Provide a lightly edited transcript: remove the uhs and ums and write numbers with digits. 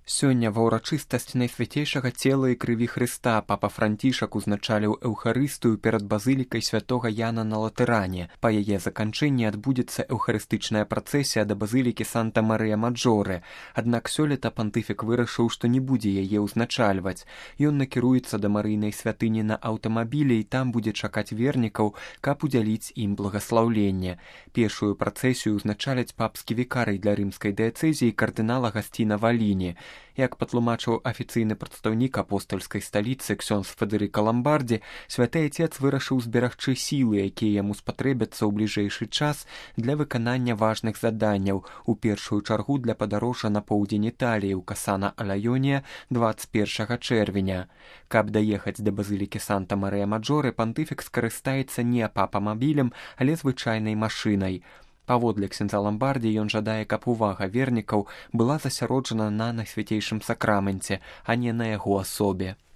Сёння ва ўрачыстасць найсвяцейшага цела і крыві Хрыста папа Францішак узначаліў эўхарыстыю перад базылікай святога Яна на Латэране. Па яе заканчэнні адбудзецца эўхарыстычная працэсія да базылікі Санта-Марыя-Маджорэ. Аднак сёлета пантыфік вырашыў, што не будзе яе ўзначальваць. Ён накіруецца да Марыйнай святыні на аўтамабілі і там будзе чакаць вернікаў, каб удзяліць ім благаслаўленне. Пешую працэсію ўзначаляць папскі вікарый для рымскай дыяцэзіі кардынал Агасціна Валіні. Як патлумачыў афіцыйны прадстаўнік апостальскай сталіцы ксёндз Федэрыка Ламбардзі, святы Айцец вырашыў зберагчы сілы, якія яму спатрэбяцца ў бліжэйшы час для выканання важных заданняў, у першую чаргу для падарожжа на поўдзень Італіі ў Касана-Алайоне 21 чэрвеня. Каб даехаць да базылікі Санта-Марыя-Маджорэ, пантыфік скарыстаецца не папамабілем, але звычайнай машынай. Паводле ксяндза Ламбардзі ён жадае, каб увага вернікаў была засяроджана на найсвяцейшым сакраменце, а не на яго асобе.